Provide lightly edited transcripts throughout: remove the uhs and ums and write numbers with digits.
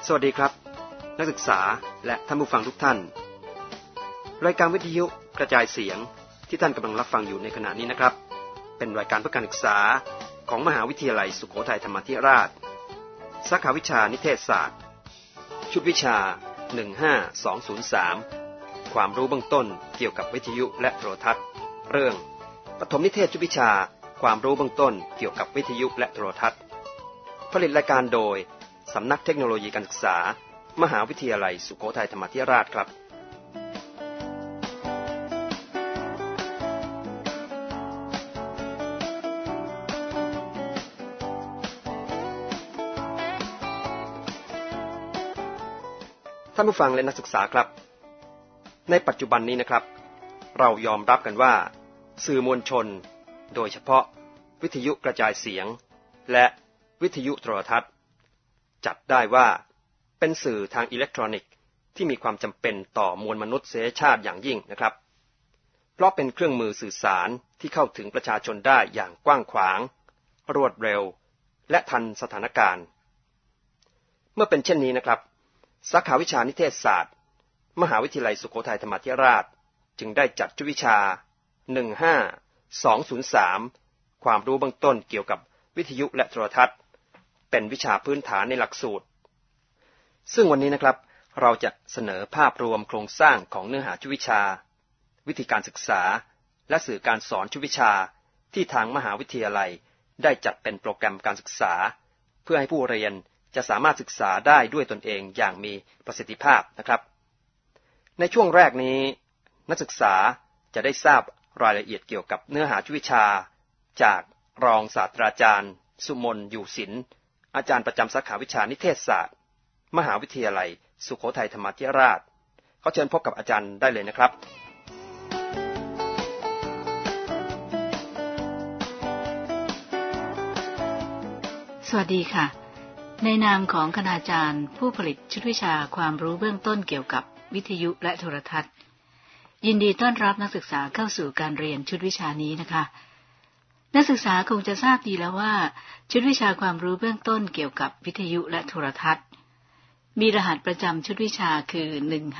สวัสดีครับนักศึกษาและท่านผู้ฟังทุกท่านรายการวิทยุกระจายเสียงที่ท่านกำลังรับฟังอยู่ในขณะนี้นะครับเป็นรายการเพื่อการศึกษาของมหาวิทยาลัยสุโขทัยธรรมาธิราชสาขาวิชานิเทศศาสตร์ชุดวิชา15203ความรู้เบื้องต้นเกี่ยวกับวิทยุและโทรทัศน์เรื่องปฐมนิเทศชุดวิชาความรู้เบื้องต้นเกี่ยวกับวิทยุและโทรทัศน์ผลิตรายการโดยสำนักเทคโนโลยีการศึกษามหาวิทยาลัยสุโขทัยธรรมาธิราชครับท่านผู้ฟังและนักศึกษาครับในปัจจุบันนี้นะครับเรายอมรับกันว่าสื่อมวลชนโดยเฉพาะวิทยุกระจายเสียงและวิทยุโทรทัศน์จัดได้ว่าเป็นสื่อทางอิเล็กทรอนิกส์ที่มีความจำเป็นต่อมวลมนุษยชาติอย่างยิ่งนะครับเพราะเป็นเครื่องมือสื่อสารที่เข้าถึงประชาชนได้อย่างกว้างขวางรวดเร็วและทันสถานการณ์เมื่อเป็นเช่นนี้นะครับสาขาวิชานิเทศศาสตร์มหาวิทยาลัยสุโขทัยธรรมาธิราชจึงได้จัดชุดวิชา15203ความรู้เบื้องต้นเกี่ยวกับวิทยุและโทรทัศน์เป็นวิชาพื้นฐานในหลักสูตรซึ่งวันนี้นะครับเราจะเสนอภาพรวมโครงสร้างของเนื้อหาชุดวิชาวิธีการศึกษาและสื่อการสอนชุดวิชาที่ทางมหาวิทยาลัยได้จัดเป็นโปรแกรมการศึกษาเพื่อให้ผู้เรียนจะสามารถศึกษาได้ด้วยตนเองอย่างมีประสิทธิภาพนะครับในช่วงแรกนี้นักศึกษาจะได้ทราบรายละเอียดเกี่ยวกับเนื้อหาชุดวิชาจากรองศาสตราจารย์สุมนอยู่ศิลป์อาจารย์ประจำสาขาวิชานิเทศศาสตร์มหาวิทยาลัยสุโขทัยธรรมาธิราชเขาเชิญพบกับอาจารย์ได้เลยนะครับสวัสดีค่ะในนามของคณาจารย์ผู้ผลิตชุดวิชาความรู้เบื้องต้นเกี่ยวกับวิทยุและโทรทัศน์ยินดีต้อนรับนักศึกษาเข้าสู่การเรียนชุดวิชานี้นะคะนักศึกษาคงจะทราบดีแล้วว่าชุดวิชาความรู้เบื้องต้นเกี่ยวกับวิทยุและโทรทัศน์มีรหัสประจำชุดวิชาคือ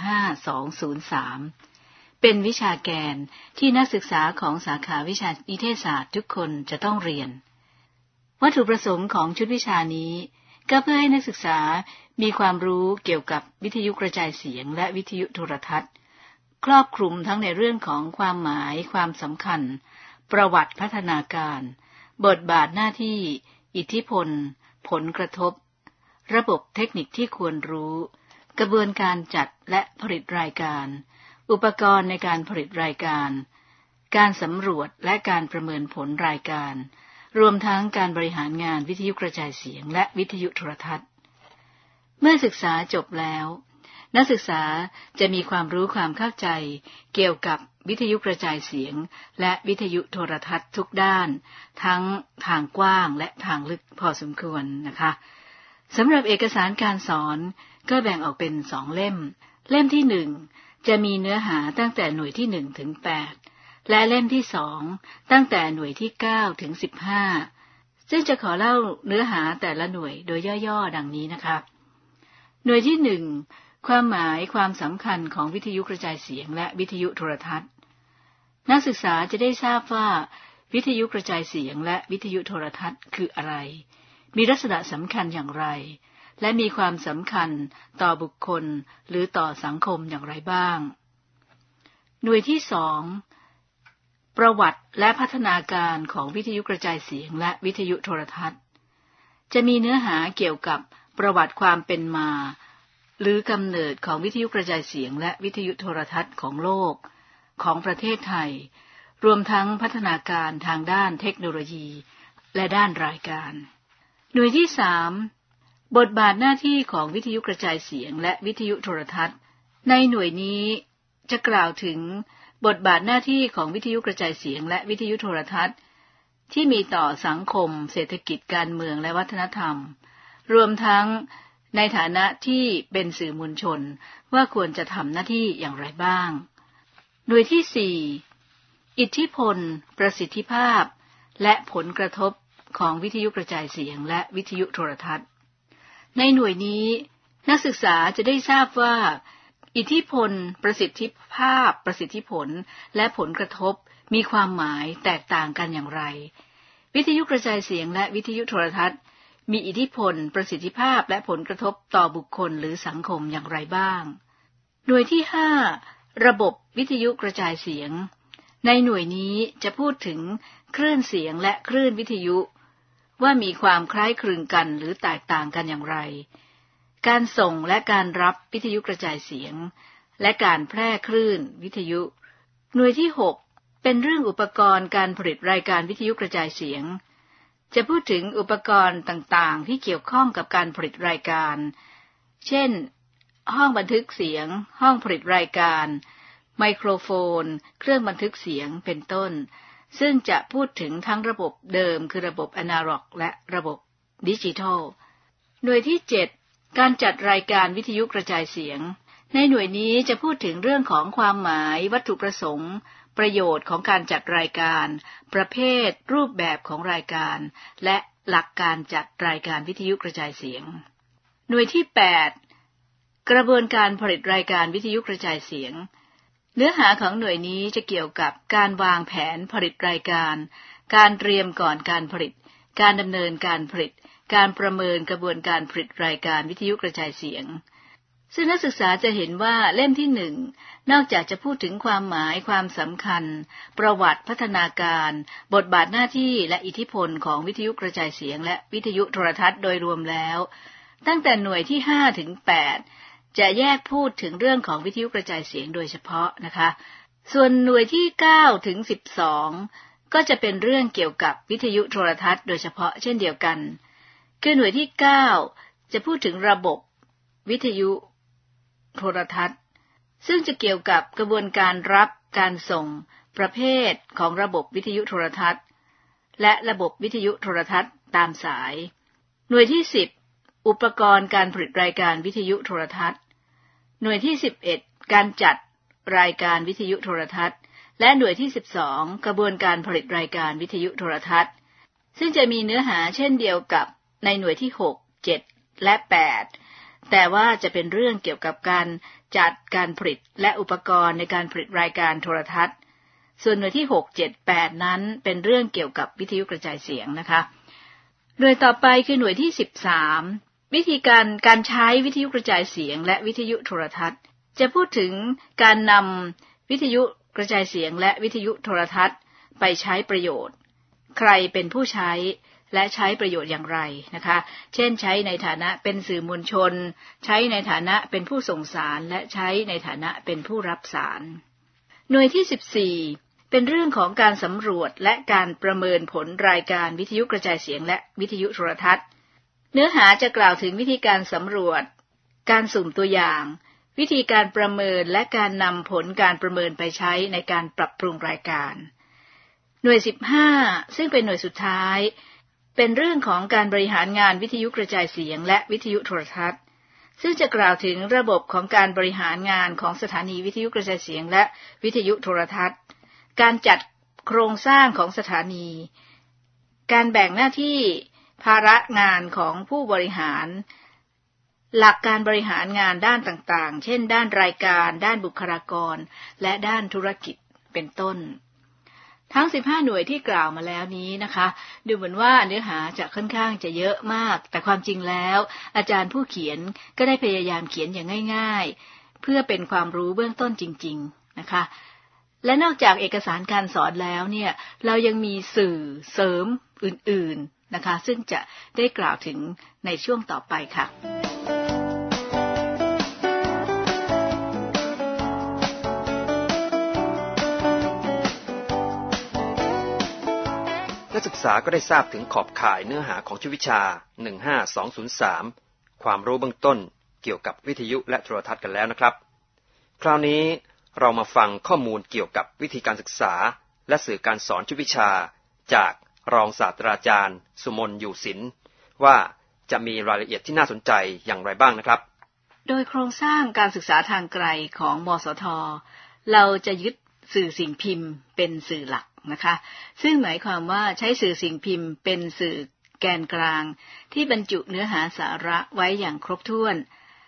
15203เป็นวิชาแกนที่นักศึกษาของสาขาวิชานิเทศศาสตร์ทุกคนจะต้องเรียนวัตถุประสงค์ของชุดวิชานี้ก็เพื่อให้นักศึกษามีความรู้เกี่ยวกับวิทยุกระจายเสียงและวิทยุโทรทัศน์ครอบคลุมทั้งในเรื่องของความหมายความสำคัญประวัติพัฒนาการบทบาทหน้าที่อิทธิพลผลกระทบระบบเทคนิคที่ควรรู้กระบวนการจัดและผลิตรายการอุปกรณ์ในการผลิตรายการการสำรวจและการประเมินผลรายการรวมทั้งการบริหารงานวิทยุกระจายเสียงและวิทยุโทรทัศน์เมื่อศึกษาจบแล้วนักศึกษาจะมีความรู้ความเข้าใจเกี่ยวกับวิทยุกระจายเสียงและวิทยุโทรทัศน์ทุกด้านทั้งทางกว้างและทางลึกพอสมควรนะคะสำหรับเอกสารการสอนก็แบ่งออกเป็น2เล่มเล่มที่1จะมีเนื้อหาตั้งแต่หน่วยที่1ถึง8และเล่มที่2ตั้งแต่หน่วยที่9ถึง15ซึ่งจะขอเล่าเนื้อหาแต่ละหน่วยโดยย่อๆดังนี้นะคะหน่วยที่1ความหมายความสำคัญของวิทยุกระจายเสียงและวิทยุโทรทัศน์นักศึกษาจะได้ทราบว่าวิทยุกระจายเสียงและวิทยุโทรทัศน์คืออะไรมีลักษณะสำคัญอย่างไรและมีความสำคัญต่อบุคคลหรือต่อสังคมอย่างไรบ้างหน่วยที่2ประวัติและพัฒนาการของวิทยุกระจายเสียงและวิทยุโทรทัศน์จะมีเนื้อหาเกี่ยวกับประวัติความเป็นมาหรือกำเนิดของวิทยุกระจายเสียงและวิทยุโทรทัศน์ของโลกของประเทศไทยรวมทั้งพัฒนาการทางด้านเทคโนโลยีและด้านรายการหน่วยที่3บทบาทหน้าที่ของวิทยุกระจายเสียงและวิทยุโทรทัศน์ในหน่วยนี้จะกล่าวถึงบทบาทหน้าที่ของวิทยุกระจายเสียงและวิทยุโทรทัศน์ที่มีต่อสังคมเศรษฐกิจการเมืองและวัฒนธรรมรวมทั้งในฐานะที่เป็นสื่อมวลชนว่าควรจะทำหน้าที่อย่างไรบ้างหน่วยที่4อิทธิพลประสิทธิภาพและผลกระทบของวิทยุกระจายเสียงและวิทยุโทรทัศน์ในหน่วยนี้นักศึกษาจะได้ทราบว่าอิทธิพลประสิทธิภาพประสิทธิผลและผลกระทบมีความหมายแตกต่างกันอย่างไรวิทยุกระจายเสียงและวิทยุโทรทัศน์มีอิทธิพลประสิทธิภาพและผลกระทบต่อบุคคลหรือสังคมอย่างไรบ้างหน่วยที่5ระบบวิทยุกระจายเสียงในหน่วยนี้จะพูดถึงคลื่นเสียงและคลื่นวิทยุว่ามีความคล้ายคลึงกันหรือแตกต่างกันอย่างไรการส่งและการรับวิทยุกระจายเสียงและการแพร่คลื่นวิทยุหน่วยที่6เป็นเรื่องอุปกรณ์การผลิตรายการวิทยุกระจายเสียงจะพูดถึงอุปกรณ์ต่างๆที่เกี่ยวข้องกับการผลิตรายการเช่นห้องบันทึกเสียงห้องผลิตรายการไมโครโฟนเครื่องบันทึกเสียงเป็นต้นซึ่งจะพูดถึงทั้งระบบเดิมคือระบบอนาล็อกและระบบดิจิทัลหน่วยที่7การจัดรายการวิทยุกระจายเสียงในหน่วยนี้จะพูดถึงเรื่องของความหมายวัตถุประสงค์ประโยชน์ของการจัดรายการประเภทรูปแบบของรายการและหลักการจัดรายการวิทยุกระจายเสียงหน่วยที่8กระบวนการผลิตรายการวิทยุกระจายเสียงเนื้อหาของหน่วยนี้จะเกี่ยวกับการวางแผนผลิตรายการการเตรียมก่อนการผลิตการดำเนินการผลิตการประเมินกระบวนการผลิตรายการวิทยุกระจายเสียงซึ่งนักศึกษาจะเห็นว่าเล่มที่1นอกจากจะพูดถึงความหมายความสำคัญประวัติพัฒนาการบทบาทหน้าที่และอิทธิพลของวิทยุกระจายเสียงและวิทยุโทรทัศน์โดยรวมแล้วตั้งแต่หน่วยที่5ถึง8จะแยกพูดถึงเรื่องของวิทยุกระจายเสียงโดยเฉพาะนะคะส่วนหน่วยที่9ถึง12ก็จะเป็นเรื่องเกี่ยวกับวิทยุโทรทัศน์โดยเฉพาะเช่นเดียวกันคือหน่วยที่9จะพูดถึงระบบวิทยุโทรทัศน์ซึ่งจะเกี่ยวกับกระบวนการรับการส่งประเภทของระบบวิทยุโทรทัศน์และระบบวิทยุโทรทัศน์ตามสายหน่วยที่10อุปกรณ์การผลิตรายการวิทยุโทรทัศน์หน่วยที่11การจัดรายการวิทยุโทรทัศน์และหน่วยที่12กระบวนการผลิตรายการวิทยุโทรทัศน์ซึ่งจะมีเนื้อหาเช่นเดียวกับในหน่วยที่6 7และ8แต่ว่าจะเป็นเรื่องเกี่ยวกับการจัดการผลิตและอุปกรณ์ในการผลิตรายการโทรทัศน์ส่วนหน่วยที่6 7 8นั้นเป็นเรื่องเกี่ยวกับวิทยุกระจายเสียงนะคะหน่วยต่อไปคือหน่วยที่13วิธีการใช้วิทยุกระจายเสียงและวิทยุโทรทัศน์จะพูดถึงการนำวิทยุกระจายเสียงและวิทยุโทรทัศน์ไปใช้ประโยชน์ใครเป็นผู้ใช้และใช้ประโยชน์อย่างไรนะคะเช่นใช้ในฐานะเป็นสื่อมวลชนใช้ในฐานะเป็นผู้ส่งสารและใช้ในฐานะเป็นผู้รับสารหน่วยที่14เป็นเรื่องของการสำรวจและการประเมินผลรายการวิทยุกระจายเสียงและวิทยุโทรทัศน์เนื้อหาจะกล่าวถึงวิธีการสำรวจการสุ่มตัวอย่างวิธีการประเมินและการนำผลการประเมินไปใช้ในการปรับปรุงรายการหน่วย15ซึ่งเป็นหน่วยสุดท้ายเป็นเรื่องของการบริหารงานวิทยุกระจายเสียงและวิทยุโทรทัศน์ซึ่งจะกล่าวถึงระบบของการบริหารงานของสถานีวิทยุกระจายเสียงและวิทยุโทรทัศน์การจัดโครงสร้างของสถานีการแบ่งหน้าที่ภาระงานของผู้บริหารหลักการบริหารงานด้านต่างๆเช่นด้านรายการด้านบุคลากรและด้านธุรกิจเป็นต้นทั้ง15หน่วยที่กล่าวมาแล้วนี้นะคะดูเหมือนว่าเนื้อหาจะค่อนข้างจะเยอะมากแต่ความจริงแล้วอาจารย์ผู้เขียนก็ได้พยายามเขียนอย่างง่ายๆเพื่อเป็นความรู้เบื้องต้นจริงๆนะคะและนอกจากเอกสารการสอนแล้วเนี่ยเรายังมีสื่อเสริมอื่นๆนะคะซึ่งจะได้กล่าวถึงในช่วงต่อไปค่ะนักศึกษาก็ได้ทราบถึงขอบข่ายเนื้อหาของชุดวิชา15203ความรู้เบื้องต้นเกี่ยวกับวิทยุและโทรทัศน์กันแล้วนะครับคราวนี้เรามาฟังข้อมูลเกี่ยวกับวิธีการศึกษาและสื่อการสอนชุดวิชาจากรองศาสตราจารย์สุมนอยู่ศิลป์ว่าจะมีรายละเอียดที่น่าสนใจอย่างไรบ้างนะครับโดยโครงสร้างการศึกษาทางไกลของมสท.เราจะยึดสื่อสิ่งพิมพ์เป็นสื่อหลักนะคะซึ่งหมายความว่าใช้สื่อสิ่งพิมพ์เป็นสื่อแกนกลางที่บรรจุเนื้อหาสาระไว้อย่างครบถ้วน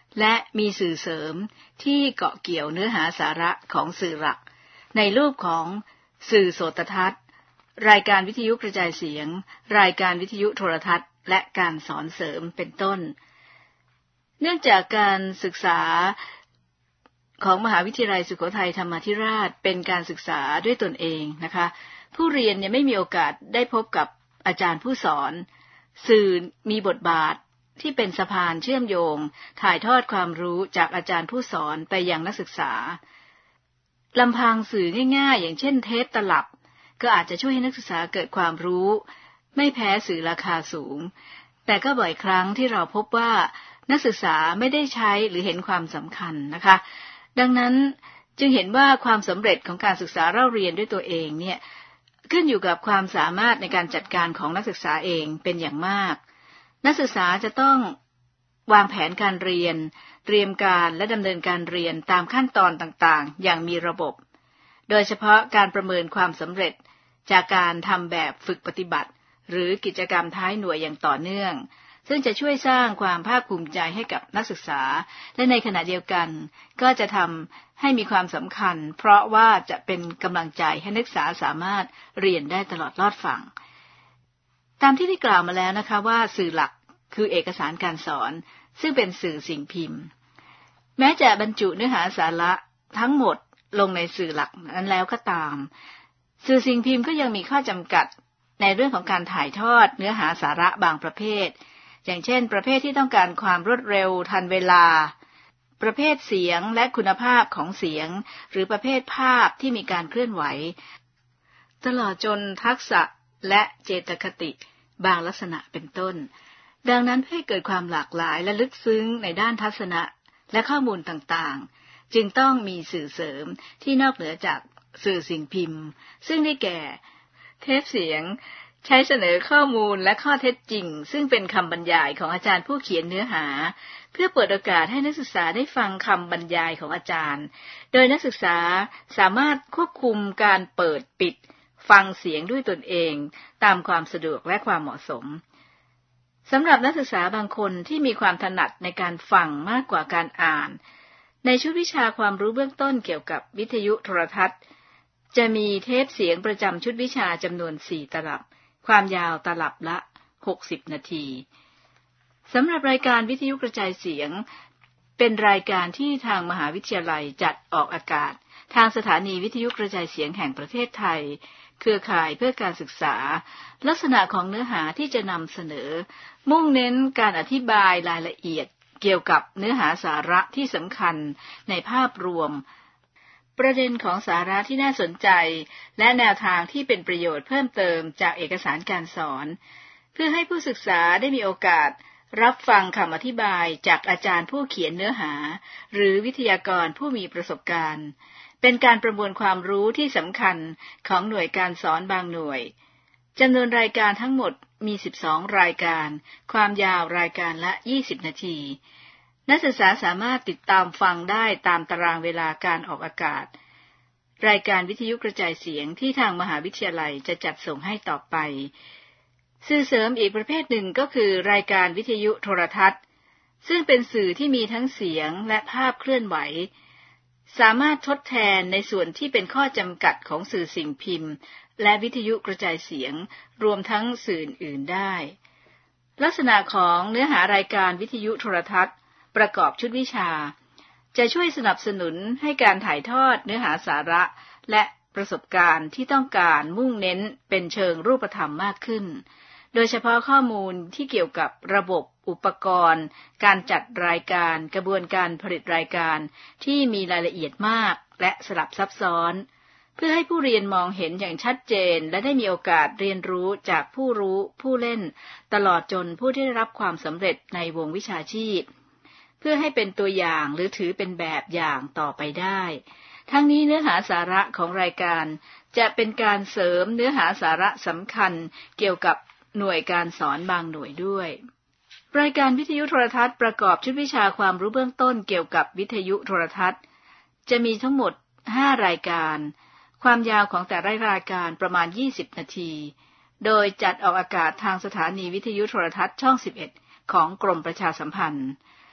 และมีสื่อเสริมที่เกาะเกี่ยวเนื้อหาสาระของสื่อหลักในรูปของสื่อโสตทัศน์รายการวิทยุกระจายเสียงรายการวิทยุโทรทัศน์และการสอนเสริมเป็นต้นเนื่องจากการศึกษาของมหาวิทยาลัยสุโขทัยธรรมาธิราชเป็นการศึกษาด้วยตนเองนะคะผู้เรียนยังไม่มีโอกาสได้พบกับอาจารย์ผู้สอนสื่อมีบทบาทที่เป็นสะพานเชื่อมโยงถ่ายทอดความรู้จากอาจารย์ผู้สอนไปยังนักศึกษาลำพังสื่อง่ายๆอย่างเช่นเทปตลับก็อาจจะช่วยให้นักศึกษาเกิดความรู้ไม่แพ้สื่อราคาสูงแต่ก็บ่อยครั้งที่เราพบว่านักศึกษาไม่ได้ใช้หรือเห็นความสำคัญนะคะดังนั้นจึงเห็นว่าความสำเร็จของการศึกษาเล่าเรียนด้วยตัวเองเนี่ยขึ้นอยู่กับความสามารถในการจัดการของนักศึกษาเองเป็นอย่างมากนักศึกษาจะต้องวางแผนการเรียนเตรียมการและดำเนินการเรียนตามขั้นตอนต่างๆอย่างมีระบบโดยเฉพาะการประเมินความสำเร็จจากการทำแบบฝึกปฏิบัติหรือกิจกรรมท้ายหน่วยอย่างต่อเนื่องซึ่งจะช่วยสร้างความภาคภูมิใจให้กับนักศึกษาและในขณะเดียวกันก็จะทำให้มีความสำคัญเพราะว่าจะเป็นกำลังใจให้นักศึกษาสามารถเรียนได้ตลอดรอดฝั่งตามที่ได้กล่าวมาแล้วนะคะว่าสื่อหลักคือเอกสารการสอนซึ่งเป็นสื่อสิ่งพิมพ์แม้จะบรรจุเนื้อหาสาระทั้งหมดลงในสื่อหลักนั้นแล้วก็ตามสื่อสิ่งพิมพ์ก็ยังมีข้อจำกัดในเรื่องของการถ่ายทอดเนื้อหาสาระบางประเภทอย่างเช่นประเภทที่ต้องการความรวดเร็วทันเวลาประเภทเสียงและคุณภาพของเสียงหรือประเภทภาพที่มีการเคลื่อนไหวตลอดจนทักษะและเจตคติบางลักษณะเป็นต้นดังนั้นเพื่อให้เกิดความหลากหลายและลึกซึ้งในด้านทัศนะและข้อมูลต่างๆจึงต้องมีสื่อเสริมที่นอกเหนือจากสื่อสิ่งพิมพ์ซึ่งได้แก่เทปเสียงใช้เสนอข้อมูลและข้อเท็จจริงซึ่งเป็นคำบรรยายของอาจารย์ผู้เขียนเนื้อหาเพื่อเปิดโอกาสให้นักศึกษาได้ฟังคำบรรยายของอาจารย์โดยนักศึกษาสามารถควบคุมการเปิดปิดฟังเสียงด้วยตนเองตามความสะดวกและความเหมาะสมสำหรับนักศึกษาบางคนที่มีความถนัดในการฟังมากกว่าการอ่านในชุดวิชาความรู้เบื้องต้นเกี่ยวกับวิทยุโทรทัศน์จะมีเทปเสียงประจำชุดวิชาจำนวน4ตลับความยาวตลับละ60นาทีสำหรับรายการวิทยุกระจายเสียงเป็นรายการที่ทางมหาวิทยาลัยจัดออกอากาศทางสถานีวิทยุกระจายเสียงแห่งประเทศไทยเครือข่ายเพื่อการศึกษาลักษณะของเนื้อหาที่จะนำเสนอมุ่งเน้นการอธิบายรายละเอียดเกี่ยวกับเนื้อหาสาระที่สำคัญในภาพรวมประเด็นของสาระที่น่าสนใจและแนวทางที่เป็นประโยชน์เพิ่มเติมจากเอกสารการสอนเพื่อให้ผู้ศึกษาได้มีโอกาสรับฟังคำอธิบายจากอาจารย์ผู้เขียนเนื้อหาหรือวิทยากรผู้มีประสบการณ์เป็นการประมวลความรู้ที่สำคัญของหน่วยการสอนบางหน่วยจำนวนรายการทั้งหมดมี12รายการความยาวรายการละ20นาทีนักศึกษาสามารถติดตามฟังได้ตามตารางเวลาการออกอากาศรายการวิทยุกระจายเสียงที่ทางมหาวิทยาลัยจะจัดส่งให้ต่อไปสื่อเสริมอีกประเภทหนึ่งก็คือรายการวิทยุโทรทัศน์ซึ่งเป็นสื่อที่มีทั้งเสียงและภาพเคลื่อนไหวสามารถทดแทนในส่วนที่เป็นข้อจำกัดของสื่อสิ่งพิมพ์และวิทยุกระจายเสียงรวมทั้งสื่ออื่นได้ลักษณะของเนื้อหารายการวิทยุโทรทัศน์ประกอบชุดวิชาจะช่วยสนับสนุนให้การถ่ายทอดเนื้อหาสาระและประสบการณ์ที่ต้องการมุ่งเน้นเป็นเชิงรูปธรรมมากขึ้นโดยเฉพาะข้อมูลที่เกี่ยวกับระบบอุปกรณ์การจัดรายการกระบวนการผลิตรายการที่มีรายละเอียดมากและสลับซับซ้อนเพื่อให้ผู้เรียนมองเห็นอย่างชัดเจนและได้มีโอกาสเรียนรู้จากผู้รู้ผู้เล่นตลอดจนผู้ที่ได้รับความสำเร็จในวงวิชาชีพเพื่อให้เป็นตัวอย่างหรือถือเป็นแบบอย่างต่อไปได้ทั้งนี้เนื้อหาสาระของรายการจะเป็นการเสริมเนื้อหาสาระสำคัญเกี่ยวกับหน่วยการสอนบางหน่วยด้วยรายการวิทยุโทรทัศน์ประกอบชุดวิชาความรู้เบื้องต้นเกี่ยวกับวิทยุโทรทัศน์จะมีทั้งหมด5รายการความยาวของแต่ละรายการประมาณ20นาทีโดยจัดออกอากาศทางสถานีวิทยุโทรทัศน์ช่อง11ของกรมประชาสัมพันธ์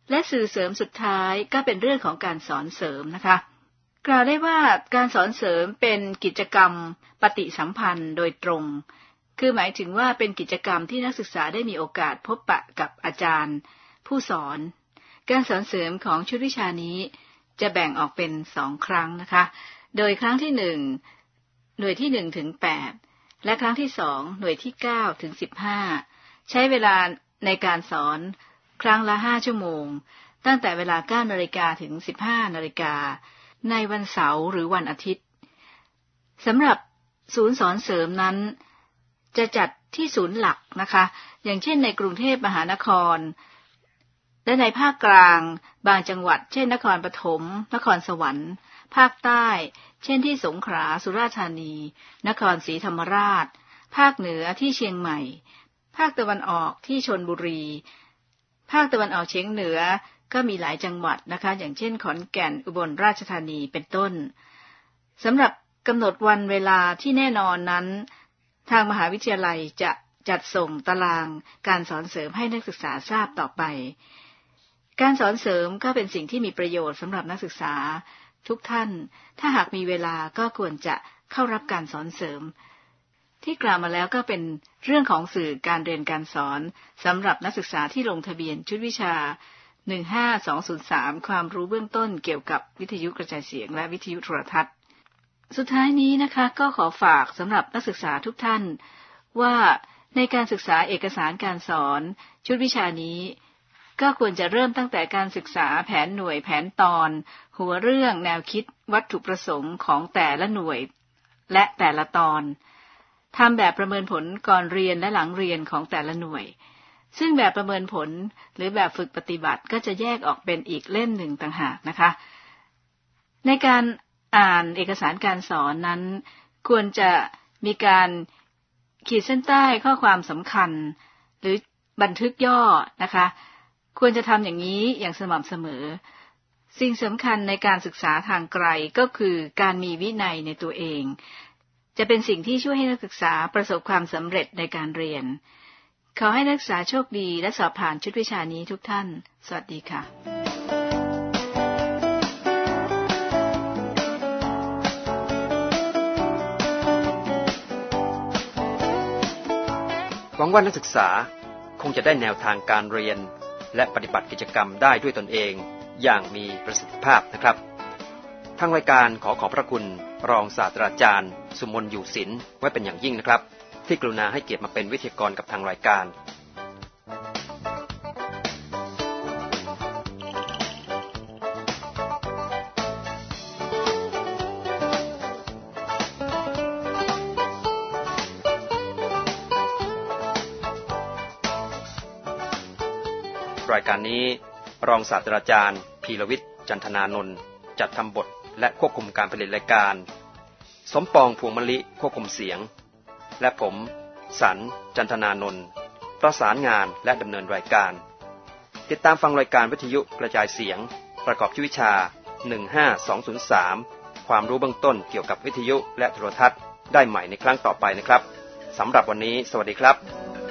และสื่อเสริมสุดท้ายก็เป็นเรื่องของการสอนเสริมนะคะกล่าวได้ว่าการสอนเสริมเป็นกิจกรรมปฏิสัมพันธ์โดยตรงคือหมายถึงว่าเป็นกิจกรรมที่นักศึกษาได้มีโอกาสพบปะกับอาจารย์ผู้สอนการสอนเสริมของชุดวิชานี้จะแบ่งออกเป็น2ครั้งนะคะโดยครั้งที่1หน่วยที่1ถึง8และครั้งที่2หน่วยที่9ถึง15ใช้เวลาในการสอนครั้งละ5ชั่วโมงตั้งแต่เวลา 9:00 นถึง 15:00 นในวันเสาร์หรือวันอาทิตย์สำหรับศูนย์สอนเสริมนั้นจะจัดที่ศูนย์หลักนะคะอย่างเช่นในกรุงเทพมหานครและในภาคกลางบางจังหวัดเช่นนครปฐมนครสวรรค์ภาคใต้เช่นที่สงขลาสุราษฎร์ธานีนครศรีธรรมราชภาคเหนือที่เชียงใหม่ภาคตะวันออกที่ชลบุรีภาคตะวันออกเฉียงเหนือก็มีหลายจังหวัดนะคะอย่างเช่นขอนแก่นอุบลราชธานีเป็นต้นสำหรับกำหนดวันเวลาที่แน่นอนนั้นทางมหาวิทยาลัยจะจัดส่งตารางการสอนเสริมให้นักศึกษาทราบต่อไปการสอนเสริมก็เป็นสิ่งที่มีประโยชน์สำหรับนักศึกษาทุกท่านถ้าหากมีเวลาก็ควรจะเข้ารับการสอนเสริมที่กล่าวมาแล้วก็เป็นเรื่องของสื่อการเรียนการสอนสำหรับนักศึกษาที่ลงทะเบียนชุดวิชา15203ความรู้เบื้องต้นเกี่ยวกับวิทยุกระจายเสียงและวิทยุโทรทัศน์สุดท้ายนี้นะคะก็ขอฝากสำหรับนักศึกษาทุกท่านว่าในการศึกษาเอกสารการสอนชุดวิชานี้ก็ควรจะเริ่มตั้งแต่การศึกษาแผนหน่วยแผนตอนหัวเรื่องแนวคิดวัตถุประสงค์ของแต่ละหน่วยและแต่ละตอนทำแบบประเมินผลก่อนเรียนและหลังเรียนของแต่ละหน่วยซึ่งแบบประเมินผลหรือแบบฝึกปฏิบัติก็จะแยกออกเป็นอีกเล่มหนึ่งต่างหากนะคะในการอ่านเอกสารการสอนนั้นควรจะมีการขีดเส้นใต้ข้อความสำคัญหรือบันทึกย่อนะคะควรจะทำอย่างนี้อย่างสม่ำเสมอสิ่งสำคัญในการศึกษาทางไกลก็คือการมีวินัยในตัวเองจะเป็นสิ่งที่ช่วยให้นักศึกษาประสบความสำเร็จในการเรียนขอให้นักศึกษาโชคดีและสอบผ่านชุดวิชานี้ทุกท่านสวัสดีค่ะหวังว่านักศึกษาคงจะได้แนวทางการเรียนและปฏิบัติกิจกรรมได้ด้วยตนเองอย่างมีประสิทธิภาพนะครับทางรายการขอขอบพระคุณรองศาสตราจารย์สุมนอยู่ศิลป์ไว้เป็นอย่างยิ่งนะครับที่กรุณาให้เกียรติมาเป็นวิทยากรกับทางรายการรายการนี้รองศาสตราจารย์พีรวิทย์จันทนานนท์จัดทำบทและควบคุมการผลิตรายการสมปองพวงมะลิควบคุมเสียงและผมสันจันทนานนท์ประสานงานและดำเนินรายการติดตามฟังรายการวิทยุกระจายเสียงประกอบวิชา15203ความรู้เบื้องต้นเกี่ยวกับวิทยุและโทรทัศน์ได้ใหม่ในครั้งต่อไปนะครับสำหรับวันนี้สวัสดีครับ